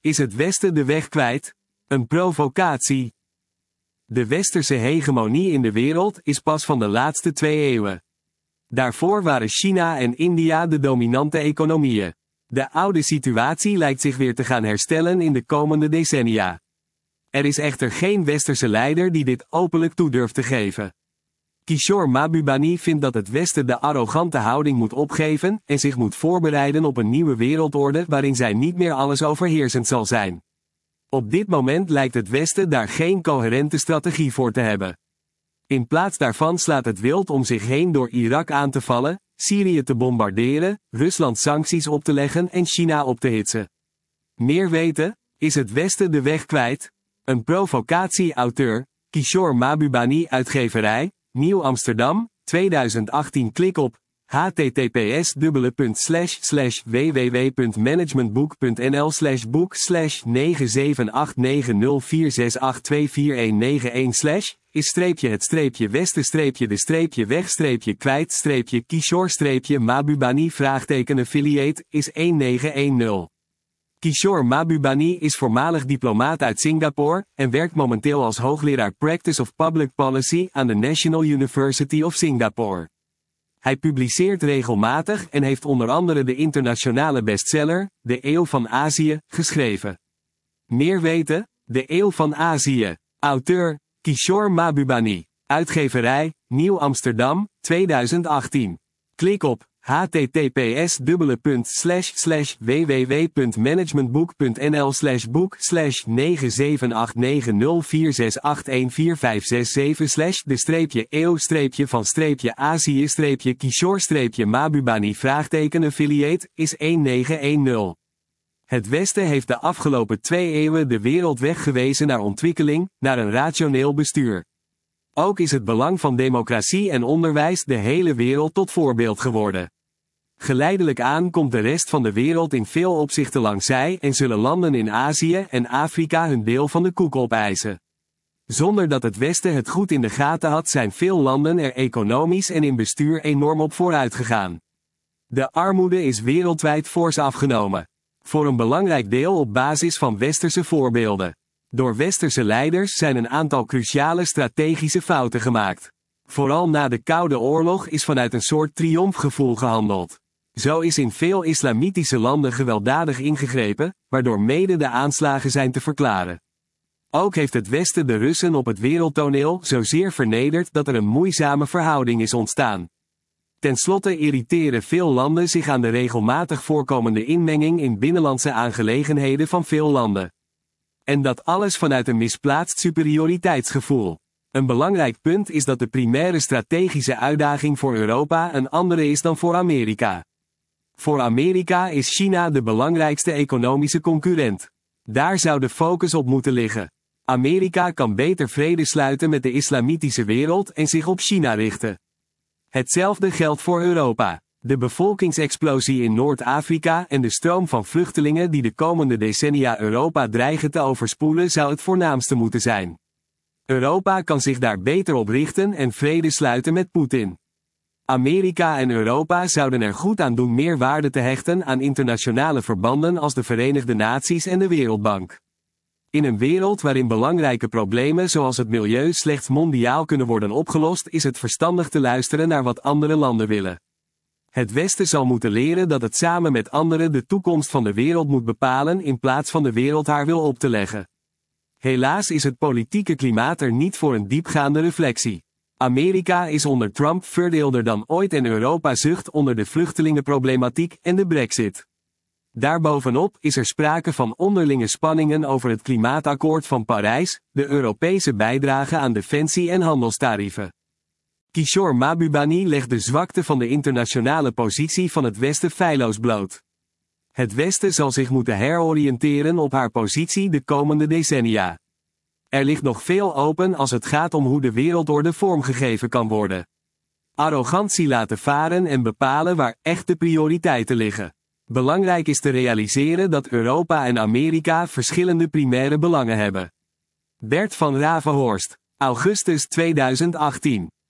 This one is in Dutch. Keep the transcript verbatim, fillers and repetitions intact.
Is het Westen de weg kwijt? Een provocatie. De westerse hegemonie in de wereld is pas van de laatste twee eeuwen. Daarvoor waren China en India de dominante economieën. De oude situatie lijkt zich weer te gaan herstellen in de komende decennia. Er is echter geen westerse leider die dit openlijk toe durft te geven. Kishore Mahbubani vindt dat het Westen de arrogante houding moet opgeven en zich moet voorbereiden op een nieuwe wereldorde waarin zij niet meer alles overheersend zal zijn. Op dit moment lijkt het Westen daar geen coherente strategie voor te hebben. In plaats daarvan slaat het wild om zich heen door Irak aan te vallen, Syrië te bombarderen, Rusland sancties op te leggen en China op te hitsen. Meer weten? Is het Westen de weg kwijt? Een provocatie. Auteur, Kishore Mahbubani, uitgeverij, Nieuw Amsterdam, tweeduizend achttien. Klik op h t t p s slash slash w w w punt managementboek punt n l slash boek slash negen zeven acht negen nul vier zes acht twee vier een negen een slash is streepje het streepje westen streepje de streepje weg streepje kwijt streepje Kishore streepje Mahbubani vraagteken affiliate is een negen een nul. Kishore Mahbubani is voormalig diplomaat uit Singapore en werkt momenteel als hoogleraar Practice of Public Policy aan de National University of Singapore. Hij publiceert regelmatig en heeft onder andere de internationale bestseller, De Eeuw van Azië, geschreven. Meer weten? De Eeuw van Azië. Auteur, Kishore Mahbubani. Uitgeverij, Nieuw Amsterdam, tweeduizend achttien. Klik op h t t p s slash slash w w w punt managementboek punt n l slash boek slash negen zeven acht negen nul vier zes acht een vier vijf zes zeven slash de streepje eeuw streepje van streepje Azië streepje Kishore streepje Mahbubani vraagteken affiliate is een negen een nul. Het Westen heeft de afgelopen twee eeuwen de wereld weggewezen naar ontwikkeling, naar een rationeel bestuur. Ook is het belang van democratie en onderwijs de hele wereld tot voorbeeld geworden. Geleidelijk aan komt de rest van de wereld in veel opzichten langs zij en zullen landen in Azië en Afrika hun deel van de koek opeisen. Zonder dat het Westen het goed in de gaten had, zijn veel landen er economisch en in bestuur enorm op vooruit gegaan. De armoede is wereldwijd fors afgenomen. Voor een belangrijk deel op basis van westerse voorbeelden. Door westerse leiders zijn een aantal cruciale strategische fouten gemaakt. Vooral na de Koude Oorlog is vanuit een soort triomfgevoel gehandeld. Zo is in veel islamitische landen gewelddadig ingegrepen, waardoor mede de aanslagen zijn te verklaren. Ook heeft het Westen de Russen op het wereldtoneel zozeer vernederd dat er een moeizame verhouding is ontstaan. Ten slotte irriteren veel landen zich aan de regelmatig voorkomende inmenging in binnenlandse aangelegenheden van veel landen. En dat alles vanuit een misplaatst superioriteitsgevoel. Een belangrijk punt is dat de primaire strategische uitdaging voor Europa een andere is dan voor Amerika. Voor Amerika is China de belangrijkste economische concurrent. Daar zou de focus op moeten liggen. Amerika kan beter vrede sluiten met de islamitische wereld en zich op China richten. Hetzelfde geldt voor Europa. De bevolkingsexplosie in Noord-Afrika en de stroom van vluchtelingen die de komende decennia Europa dreigen te overspoelen zou het voornaamste moeten zijn. Europa kan zich daar beter op richten en vrede sluiten met Poetin. Amerika en Europa zouden er goed aan doen meer waarde te hechten aan internationale verbanden als de Verenigde Naties en de Wereldbank. In een wereld waarin belangrijke problemen zoals het milieu slechts mondiaal kunnen worden opgelost, is het verstandig te luisteren naar wat andere landen willen. Het Westen zal moeten leren dat het samen met anderen de toekomst van de wereld moet bepalen in plaats van de wereld haar wil op te leggen. Helaas is het politieke klimaat er niet voor een diepgaande reflectie. Amerika is onder Trump verdeelder dan ooit en Europa zucht onder de vluchtelingenproblematiek en de Brexit. Daarbovenop is er sprake van onderlinge spanningen over het klimaatakkoord van Parijs, de Europese bijdrage aan defensie en handelstarieven. Kishore Mahbubani legt de zwakte van de internationale positie van het Westen feilloos bloot. Het Westen zal zich moeten heroriënteren op haar positie de komende decennia. Er ligt nog veel open als het gaat om hoe de wereldorde vormgegeven kan worden. Arrogantie laten varen en bepalen waar echte prioriteiten liggen. Belangrijk is te realiseren dat Europa en Amerika verschillende primaire belangen hebben. Bert van Ravenhorst, augustus tweeduizend achttien.